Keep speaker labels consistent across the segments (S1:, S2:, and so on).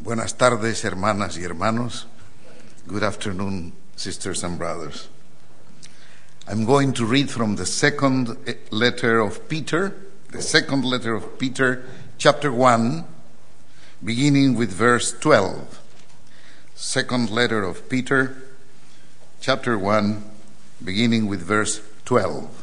S1: Buenas tardes, hermanas y hermanos. Good afternoon, sisters and brothers. I'm going to read from the second letter of Peter, chapter 1, beginning with verse 12. Second letter of Peter, chapter 1, beginning with verse 12.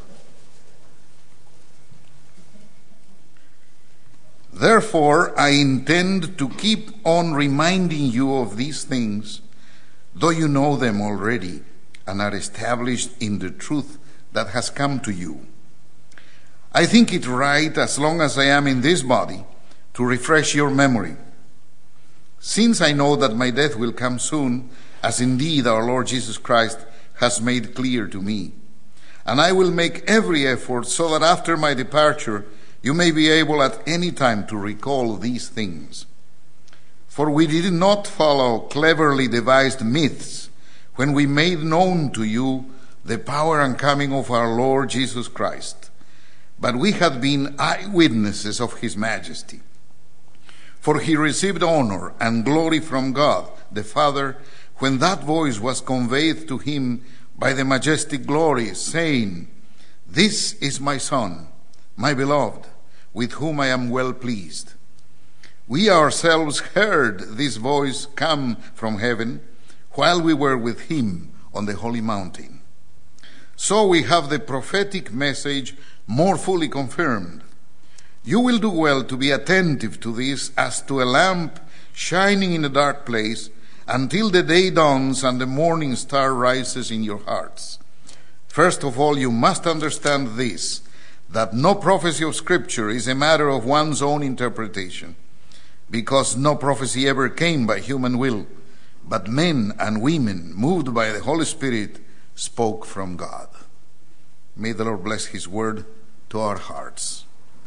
S1: Therefore, I intend to keep on reminding you of these things, though you know them already and are established in the truth that has come to you. I think it right, as long as I am in this body, to refresh your memory. Since I know that my death will come soon, as indeed our Lord Jesus Christ has made clear to me. And I will make every effort so that after my departure, you may be able at any time to recall these things. For we did not follow cleverly devised myths when we made known to you the power and coming of our Lord Jesus Christ, but we had been eyewitnesses of his majesty. For he received honor and glory from God the Father when that voice was conveyed to him by the majestic glory, saying, "This is my Son, my beloved, with whom I am well pleased." We ourselves heard this voice come from heaven while we were with him on the holy mountain. So we have the prophetic message more fully confirmed. You will do well to be attentive to this as to a lamp shining in a dark place until the day dawns and the morning star rises in your hearts. First of all, you must understand this, that no prophecy of Scripture is a matter of one's own interpretation, because no prophecy ever came by human will, but men and women, moved by the Holy Spirit, spoke from God. May the Lord bless his word to our hearts.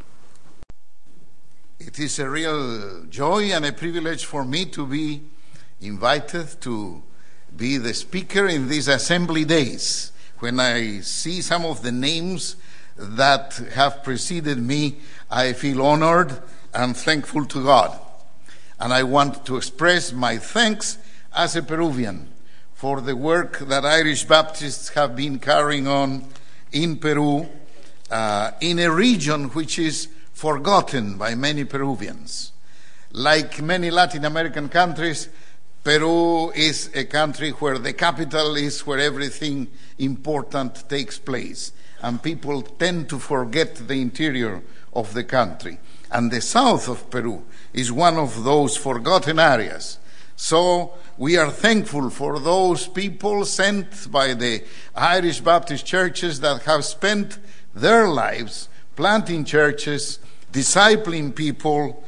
S1: It is a real joy and a privilege for me to be invited to be the speaker in these assembly days. When I see some of the names that have preceded me, I feel honored and thankful to God. And I want to express my thanks as a Peruvian for the work that Irish Baptists have been carrying on in Peru, in a region which is forgotten by many Peruvians. Like many Latin American countries, Peru is a country where the capital is where everything important takes place, and people tend to forget the interior of the country. And the south of Peru is one of those forgotten areas. So we are thankful for those people sent by the Irish Baptist churches that have spent their lives planting churches, discipling people,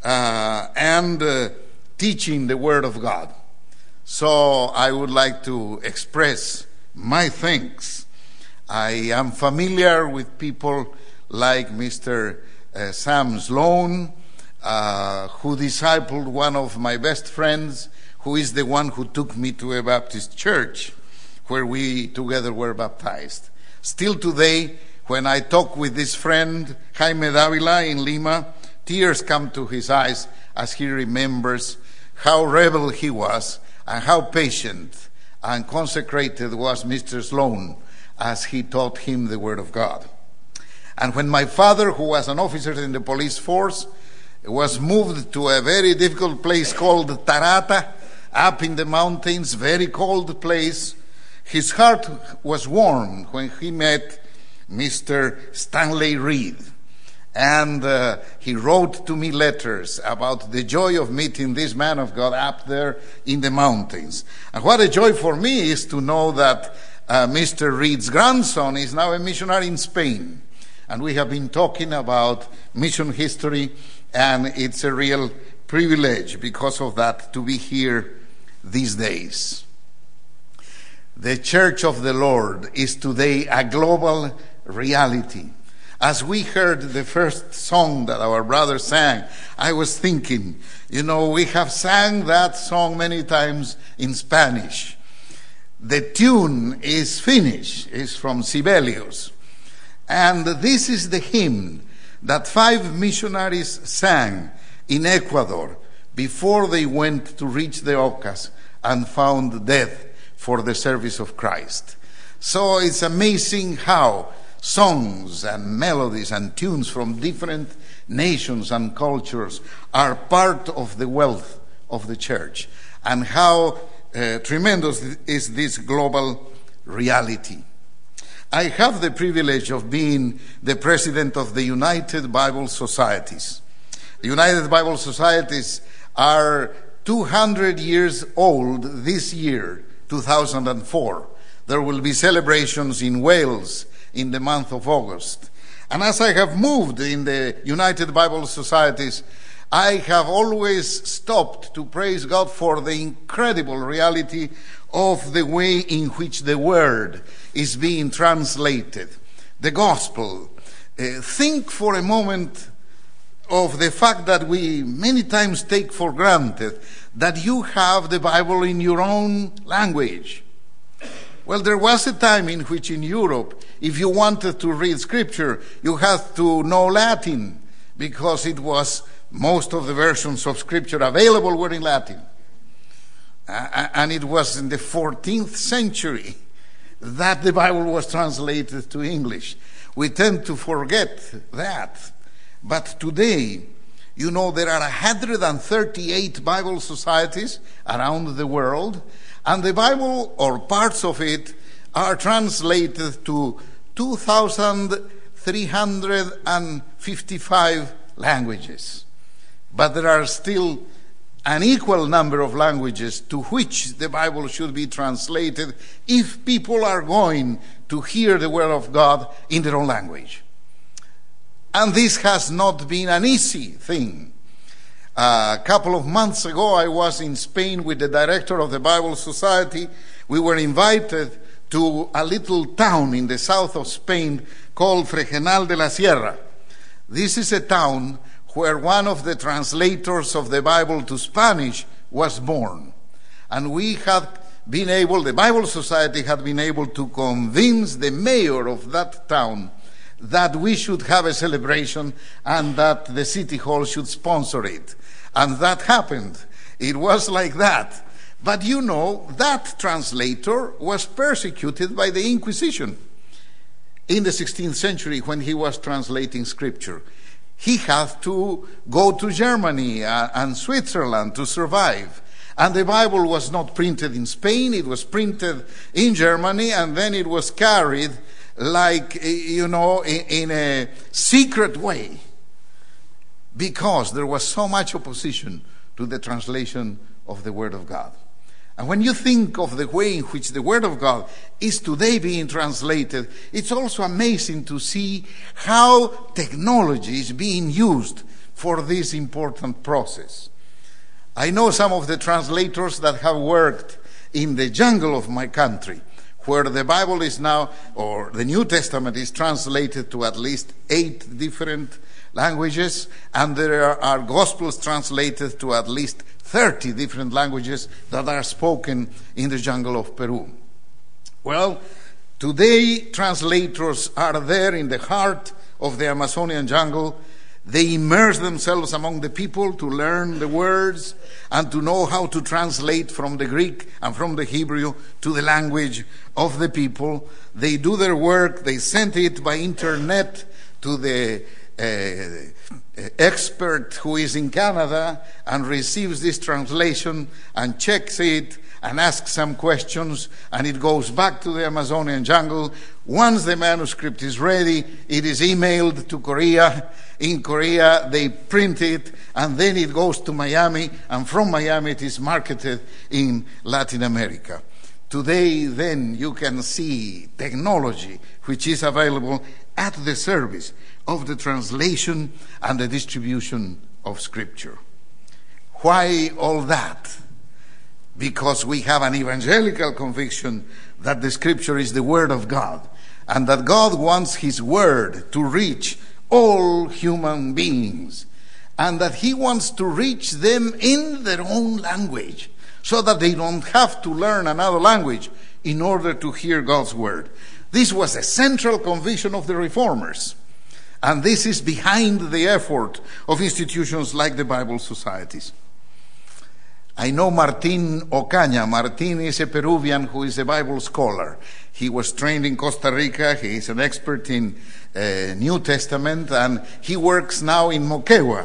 S1: and teaching the Word of God. So I would like to express my thanks. I am familiar with people like Mr. Sam Sloan, who discipled one of my best friends, who is the one who took me to a Baptist church where we together were baptized. Still today, when I talk with this friend, Jaime Davila in Lima, tears come to his eyes as he remembers how rebel he was and how patient and consecrated was Mr. Sloan as he taught him the Word of God. And when my father, who was an officer in the police force, was moved to a very difficult place called Tarata, up in the mountains, very cold place, his heart was warmed when he met Mr. Stanley Reed. And he wrote to me letters about the joy of meeting this man of God up there in the mountains. And what a joy for me is to know that Mr. Reed's grandson is now a missionary in Spain. And we have been talking about mission history, and it's a real privilege because of that to be here these days. The Church of the Lord is today a global reality. As we heard the first song that our brother sang, I was thinking, we have sang that song many times in Spanish. The tune is Finnish, it's from Sibelius. And this is the hymn that 5 missionaries sang in Ecuador before they went to reach the Ocas and found death for the service of Christ. So it's amazing how songs and melodies and tunes from different nations and cultures are part of the wealth of the church, and how tremendous is this global reality. I have the privilege of being the president of the United Bible Societies. The United Bible Societies are 200 years old this year, 2004. There will be celebrations in Wales in the month of August. And as I have moved in the United Bible Societies, I have always stopped to praise God for the incredible reality of the way in which the Word is being translated, the Gospel. Think for a moment of the fact that we many times take for granted that you have the Bible in your own language. Well, there was a time in which in Europe, if you wanted to read Scripture, you had to know Latin, because it was most of the versions of Scripture available were in Latin. And it was in the 14th century that the Bible was translated to English. We tend to forget that. But today, you know, there are 138 Bible societies around the world, and the Bible, or parts of it, are translated to 2,355 languages. But there are still an equal number of languages to which the Bible should be translated if people are going to hear the Word of God in their own language. And this has not been an easy thing. A couple of months ago, I was in Spain with the director of the Bible Society. We were invited to a little town in the south of Spain called Fregenal de la Sierra. This is a town where one of the translators of the Bible to Spanish was born. And we had been able, the Bible Society had been able to convince the mayor of that town that we should have a celebration and that the city hall should sponsor it. And that happened. It was like that. But you know, that translator was persecuted by the Inquisition in the 16th century when he was translating Scripture. He had to go to Germany and Switzerland to survive. And the Bible was not printed in Spain, it was printed in Germany, and then it was carried like, you know, in a secret way, because there was so much opposition to the translation of the Word of God. And when you think of the way in which the Word of God is today being translated, it's also amazing to see how technology is being used for this important process. I know some of the translators that have worked in the jungle of my country, where the Bible is now, or the New Testament is translated to at least 8 different languages, and there are Gospels translated to at least 30 different languages that are spoken in the jungle of Peru. Well, today translators are there in the heart of the Amazonian jungle. They immerse themselves among the people to learn the words and to know how to translate from the Greek and from the Hebrew to the language of the people. They do their work, they send it by internet to the expert who is in Canada and receives this translation and checks it and asks some questions, and it goes back to the Amazonian jungle. Once the manuscript is ready, it is emailed to Korea. In Korea, they print it, and then it goes to Miami, and from Miami it is marketed in Latin America. Today, then, you can see technology which is available at the service of the translation and the distribution of Scripture. Why all that? Because we have an evangelical conviction that the Scripture is the Word of God, and that God wants His Word to reach all human beings, and that He wants to reach them in their own language, so that they don't have to learn another language in order to hear God's Word. This was a central conviction of the Reformers, and this is behind the effort of institutions like the Bible Societies. I know Martin Ocaña. Martin is a Peruvian who is a Bible scholar. He was trained in Costa Rica. He is an expert in New Testament, and he works now in Moquegua,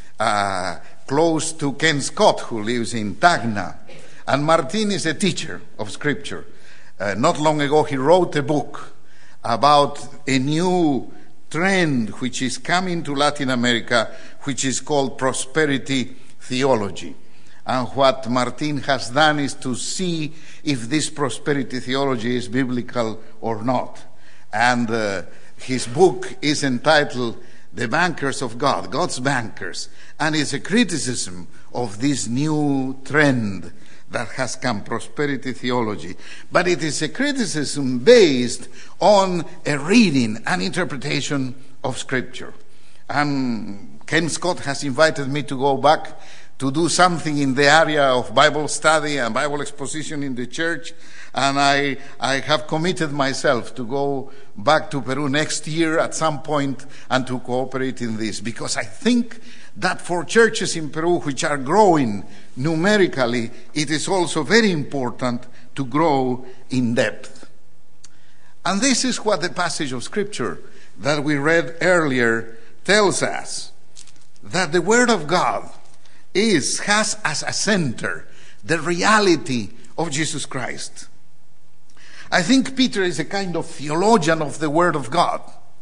S1: close to Ken Scott, who lives in Tacna. And Martin is a teacher of Scripture. Not long ago, he wrote a book about a new trend which is coming to Latin America, which is called prosperity theology. And what Martin has done is to see if this prosperity theology is biblical or not. And his book is entitled The Bankers of God, God's Bankers. And it's a criticism of this new trend that has come, prosperity theology. But it is a criticism based on a reading and interpretation of Scripture. And Ken Scott has invited me to go back to do something in the area of Bible study and Bible exposition in the church. And I have committed myself to go back to Peru next year at some point and to cooperate in this, because I think that for churches in Peru which are growing numerically, it is also very important to grow in depth. And this is what the passage of Scripture that we read earlier tells us, that the Word of God has as a center the reality of Jesus Christ. I think Peter is a kind of theologian of the Word of God.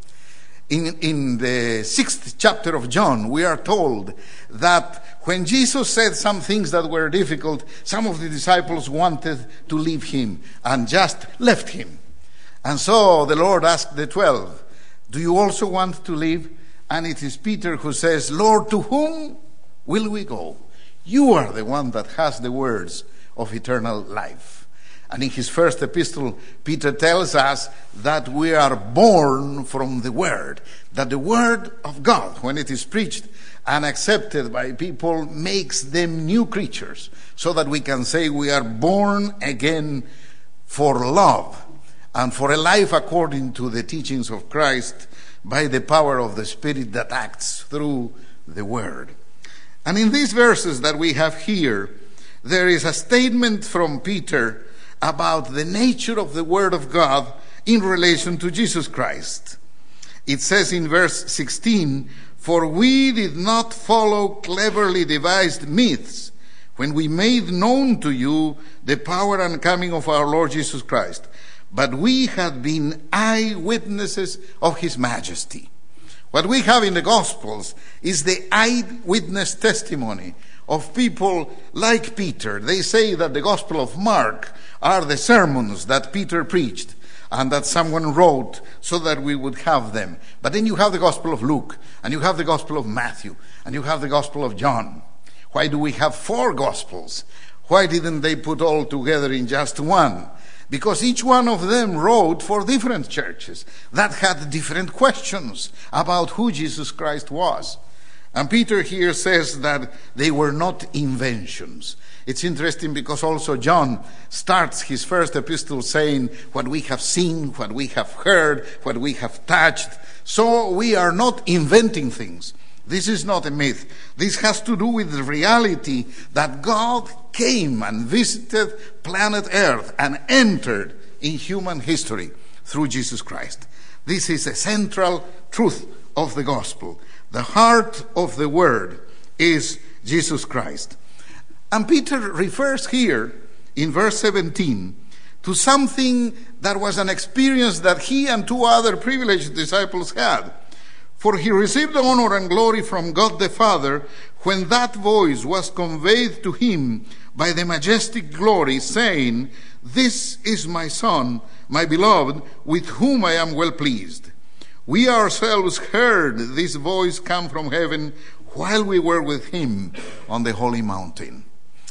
S1: In the 6th chapter of John, we are told that when Jesus said some things that were difficult, some of the disciples wanted to leave him and just left him. And so the Lord asked the 12, do you also want to leave? And it is Peter who says, Lord, to whom will we go? You are the one that has the words of eternal life. And in his first epistle, Peter tells us that we are born from the Word, that the Word of God, when it is preached and accepted by people, makes them new creatures, so that we can say we are born again for love and for a life according to the teachings of Christ by the power of the Spirit that acts through the Word. And in these verses that we have here, there is a statement from Peter about the nature of the Word of God in relation to Jesus Christ. It says in verse 16, for we did not follow cleverly devised myths when we made known to you the power and coming of our Lord Jesus Christ, but we had been eyewitnesses of his majesty. What we have in the Gospels is the eyewitness testimony of people like Peter. They say that the Gospel of Mark are the sermons that Peter preached and that someone wrote so that we would have them. But then you have the Gospel of Luke, and you have the Gospel of Matthew, and you have the Gospel of John. Why do we have 4 Gospels? Why didn't they put all together in just one? Because each one of them wrote for different churches that had different questions about who Jesus Christ was. And Peter here says that they were not inventions. It's interesting because also John starts his first epistle saying what we have seen, what we have heard, what we have touched. So we are not inventing things. This is not a myth. This has to do with the reality that God came and visited planet Earth and entered in human history through Jesus Christ. This is a central truth of the gospel. The heart of the word is Jesus Christ. And Peter refers here in verse 17 to something that was an experience that he and 2 other privileged disciples had. For he received honor and glory from God the Father when that voice was conveyed to him by the majestic glory, saying, "This is my Son, my beloved, with whom I am well pleased." We ourselves heard this voice come from heaven while we were with him on the holy mountain.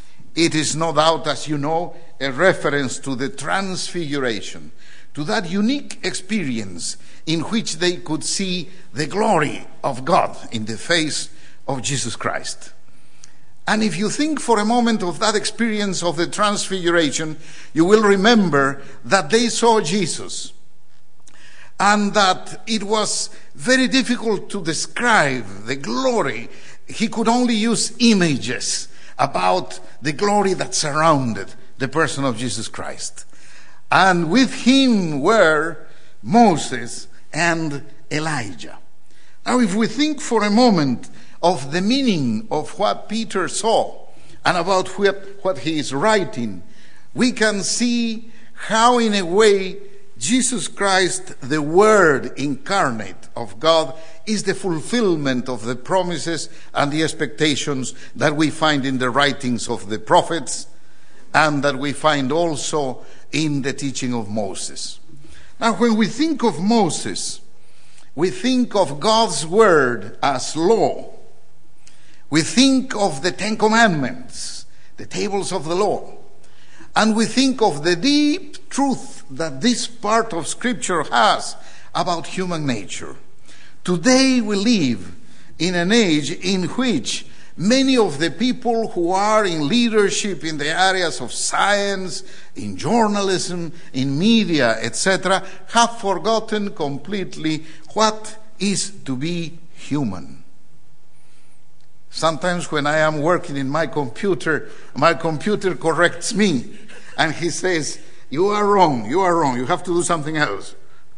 S1: It is no doubt, as you know, a reference to the transfiguration, to that unique experience in which they could see the glory of God in the face of Jesus Christ. And if you think for a moment of that experience of the transfiguration, you will remember that they saw Jesus, and that it was very difficult to describe the glory. He could only use images. about the glory that surrounded the person of Jesus Christ. And with him were Moses and Elijah. Now, if we think for a moment of the meaning of what Peter saw and about what he is writing, we can see how, in a way, Jesus Christ, the Word incarnate of God, is the fulfillment of the promises and the expectations that we find in the writings of the prophets and that we find also in the teaching of Moses. Now, when we think of Moses, we think of God's Word as law. We think of the Ten Commandments, the tables of the law. And we think of the deep truth that this part of Scripture has about human nature. Today we live in an age in which many of the people who are in leadership in the areas of science, in journalism, in media, etc., have forgotten completely what is to be human. Sometimes when I am working in my computer corrects me and he says, you are wrong, you have to do something else.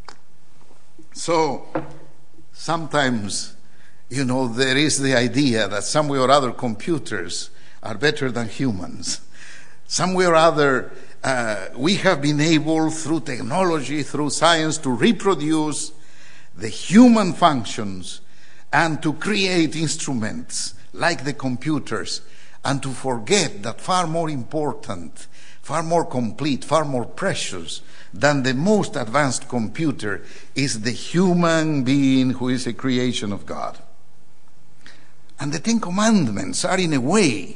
S1: So sometimes, there is the idea that some way or other computers are better than humans. Some way or other, we have been able, through technology, through science, to reproduce the human functions and to create instruments like the computers, and to forget that far more important, far more complete, far more precious than the most advanced computer is the human being who is a creation of God. And the Ten Commandments are, in a way,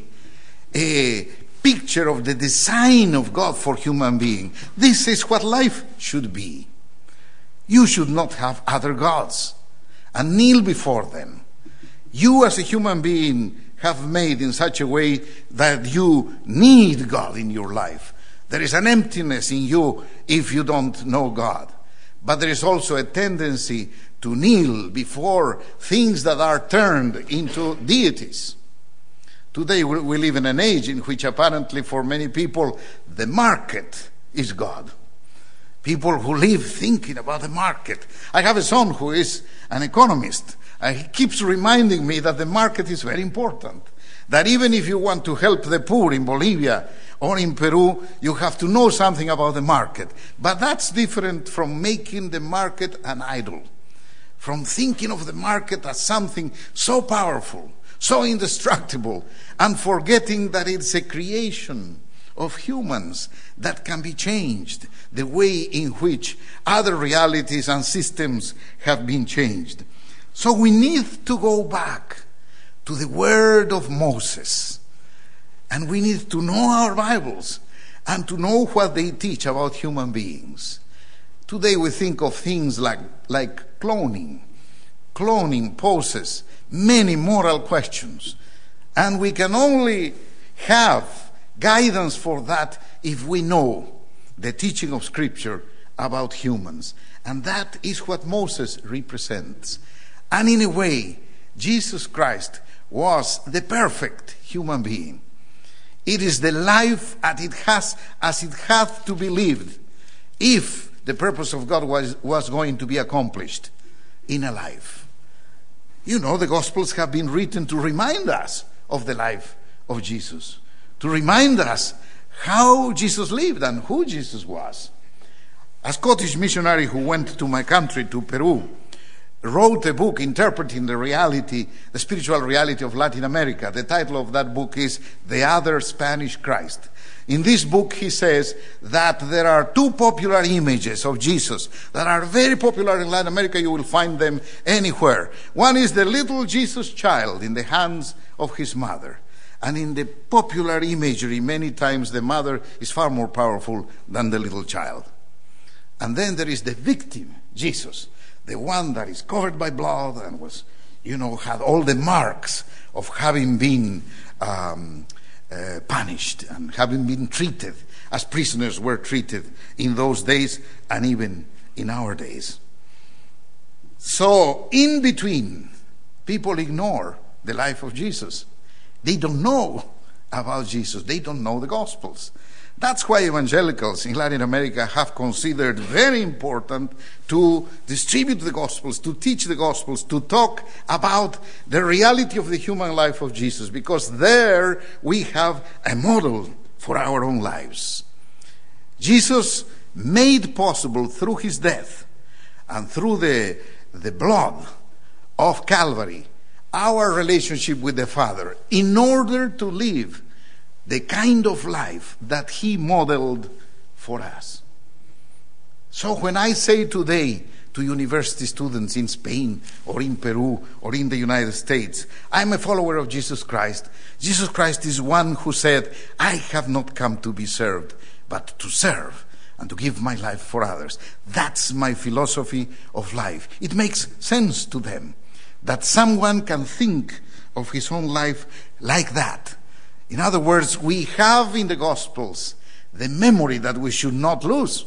S1: a picture of the design of God for human being. This is what life should be. You should not have other gods and kneel before them. You as a human being have made in such a way that you need God in your life. There is an emptiness in you if you don't know God. But there is also a tendency to kneel before things that are turned into deities. Today we live in an age in which apparently for many people the market is God. People who live thinking about the market. I have a son who is an economist. He keeps reminding me that the market is very important. That even if you want to help the poor in Bolivia or in Peru, you have to know something about the market. But that's different from making the market an idol. From thinking of the market as something so powerful, so indestructible, and forgetting that it's a creation of humans that can be changed, the way in which other realities and systems have been changed. So we need to go back to the word of Moses. And we need to know our Bibles and to know what they teach about human beings. Today we think of things like cloning. Cloning poses many moral questions. And we can only have guidance for that if we know the teaching of Scripture about humans. And that is what Moses represents. And in a way, Jesus Christ was the perfect human being. It is the life as it hath to be lived if the purpose of God was going to be accomplished in a life. The Gospels have been written to remind us of the life of Jesus, to remind us how Jesus lived and who Jesus was. A Scottish missionary who went to my country, to Peru, wrote a book interpreting the spiritual reality of Latin America. The title of that book is The Other Spanish Christ. In this book he says that there are two popular images of Jesus that are very popular in Latin America. You will find them anywhere. One is the little Jesus child in the hands of his mother. And in the popular imagery, many times the mother is far more powerful than the little child. And then there is the victim, Jesus, the one that is covered by blood and was, had all the marks of having been punished and having been treated as prisoners were treated in those days and even in our days. So, in between, people ignore the life of Jesus. They don't know about Jesus. They don't know the Gospels. That's why evangelicals in Latin America have considered very important to distribute the Gospels, to teach the Gospels, to talk about the reality of the human life of Jesus, because there we have a model for our own lives. Jesus made possible through his death and through the blood of Calvary our relationship with the Father in order to live the kind of life that he modeled for us. So when I say today to university students in Spain or in Peru or in the United States, I'm a follower of Jesus Christ. Jesus Christ is one who said, I have not come to be served, but to serve and to give my life for others. That's my philosophy of life. It makes sense to them that someone can think of his own life like that. In other words, we have in the Gospels the memory that we should not lose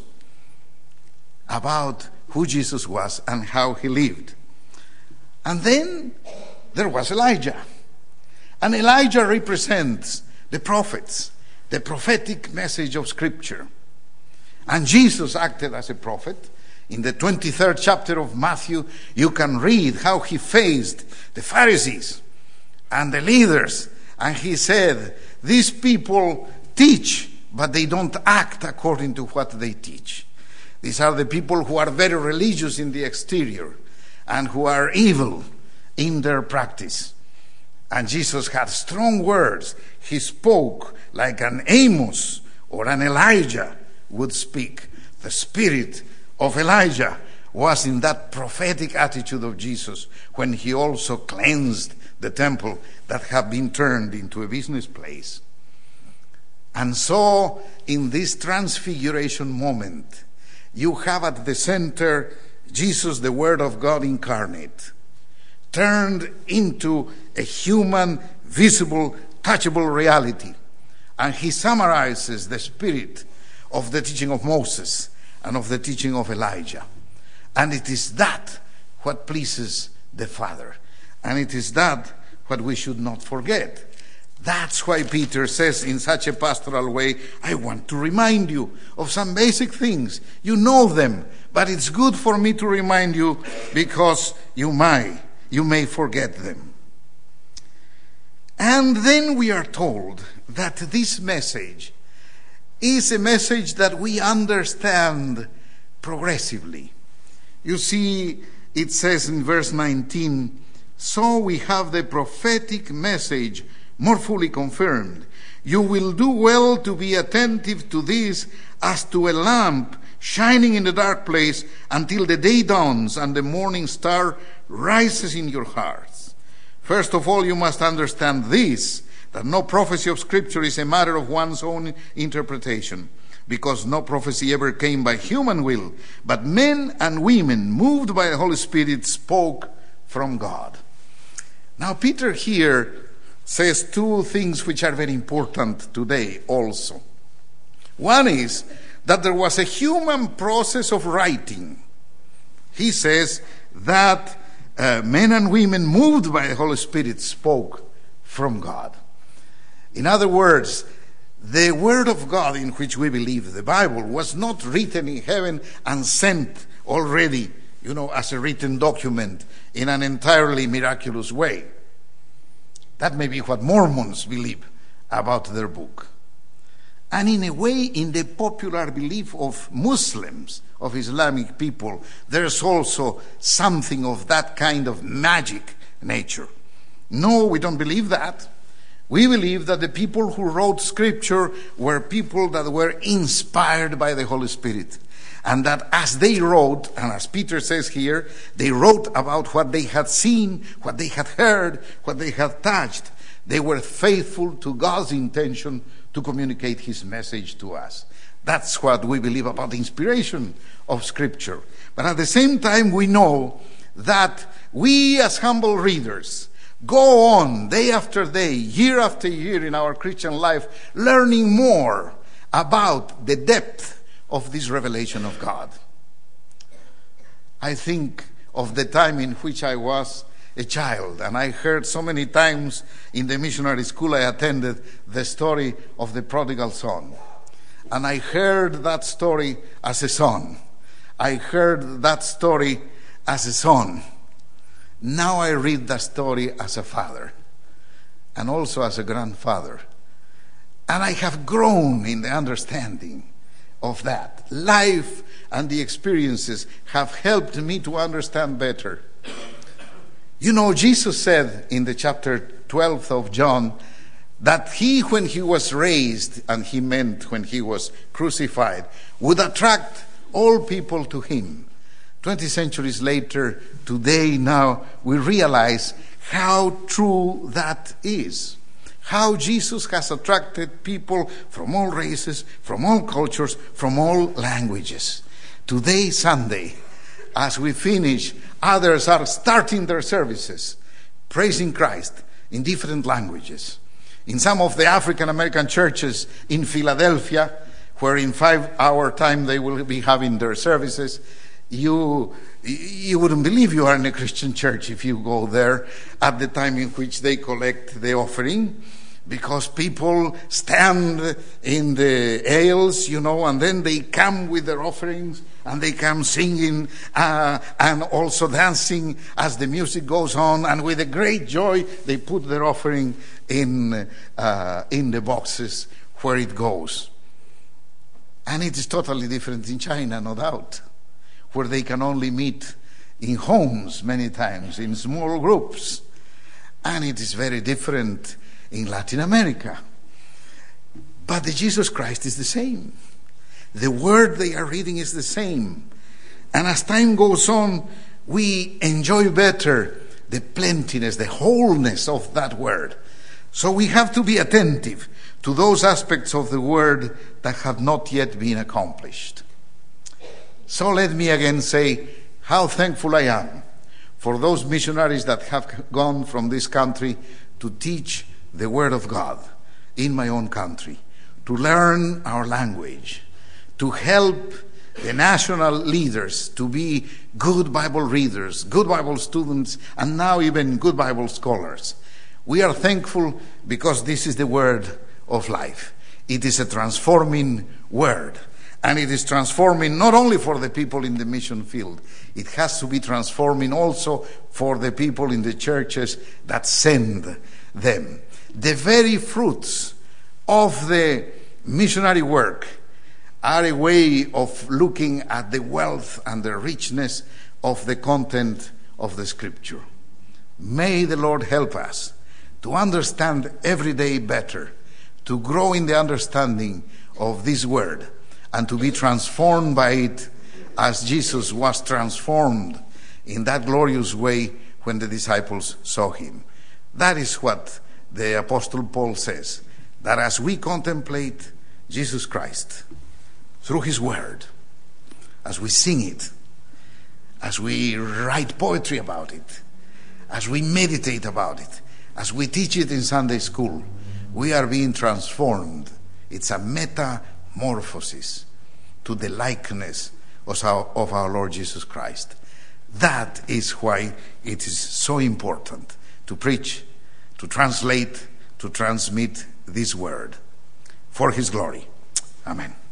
S1: about who Jesus was and how he lived. And then there was Elijah. And Elijah represents the prophets, the prophetic message of Scripture. And Jesus acted as a prophet. In the 23rd chapter of Matthew, you can read how he faced the Pharisees and the leaders. And he said, these people teach, but they don't act according to what they teach. These are the people who are very religious in the exterior and who are evil in their practice. And Jesus had strong words. He spoke like an Amos or an Elijah would speak. The spirit of Elijah was in that prophetic attitude of Jesus when he also cleansed the temple that had been turned into a business place. And so, in this transfiguration moment, you have at the center Jesus, the Word of God incarnate, turned into a human, visible, touchable reality. And he summarizes the spirit of the teaching of Moses and of the teaching of Elijah. And it is that what pleases the Father. And it is that what we should not forget. That's why Peter says in such a pastoral way, I want to remind you of some basic things. You know them, but it's good for me to remind you because you may forget them. And then we are told that this message is a message that we understand progressively. You see, it says in verse 19, so we have the prophetic message more fully confirmed. You will do well to be attentive to this as to a lamp shining in the dark place until the day dawns and the morning star rises in your hearts. First of all, you must understand this, that no prophecy of Scripture is a matter of one's own interpretation, because no prophecy ever came by human will, but men and women moved by the Holy Spirit spoke from God. Now, Peter here says two things which are very important today also. One is that there was a human process of writing. He says that men and women moved by the Holy Spirit spoke from God. In other words, the Word of God in which we believe, the Bible, was not written in heaven and sent already, as a written document in an entirely miraculous way. That may be what Mormons believe about their book. And in a way, in the popular belief of Muslims, of Islamic people, there's also something of that kind of magic nature. No, we don't believe that. We believe that the people who wrote Scripture were people that were inspired by the Holy Spirit. And that as they wrote, and as Peter says here, they wrote about what they had seen, what they had heard, what they had touched. They were faithful to God's intention to communicate His message to us. That's what we believe about the inspiration of Scripture. But at the same time, we know that we as humble readers go on day after day, year after year in our Christian life, learning more about the depth of this revelation of God. I think of the time in which I was a child, and I heard so many times in the missionary school I attended the story of the prodigal son. And I heard that story as a son. I heard that story as a son. Now I read that story as a father and also as a grandfather. And I have grown in the understanding of that. Life and the experiences have helped me to understand better. You know, Jesus said in the chapter 12 of John that he, when he was raised, and he meant when he was crucified, would attract all people to him. 20 centuries later, today now, we realize how true that is. How Jesus has attracted people from all races, from all cultures, from all languages. Today, Sunday, as we finish, others are starting their services, praising Christ in different languages. In some of the African American churches in Philadelphia, where in 5-hour time they will be having their services, you wouldn't believe you are in a Christian church if you go there at the time in which they collect the offering, because people stand in the aisles, and then they come with their offerings, and they come singing and also dancing as the music goes on, and with a great joy they put their offering in the boxes where it goes. And it is totally different in China, no doubt, where they can only meet in homes many times, in small groups. And it is very different in Latin America. But the Jesus Christ is the same. The word they are reading is the same. And as time goes on, we enjoy better the plentiness, the wholeness of that word. So we have to be attentive to those aspects of the word that have not yet been accomplished. So let me again say how thankful I am for those missionaries that have gone from this country to teach the Word of God in my own country, to learn our language, to help the national leaders to be good Bible readers, good Bible students, and now even good Bible scholars. We are thankful because this is the word of life. It is a transforming word. And it is transforming not only for the people in the mission field, it has to be transforming also for the people in the churches that send them. The very fruits of the missionary work are a way of looking at the wealth and the richness of the content of the Scripture. May the Lord help us to understand every day better, to grow in the understanding of this word, and to be transformed by it as Jesus was transformed in that glorious way when the disciples saw him. That is what the Apostle Paul says, that as we contemplate Jesus Christ through his word, as we sing it, as we write poetry about it, as we meditate about it, as we teach it in Sunday school, we are being transformed. It's a metamorphosis to the likeness of our Lord Jesus Christ. That is why it is so important to preach, to translate, to transmit this word for his glory. Amen.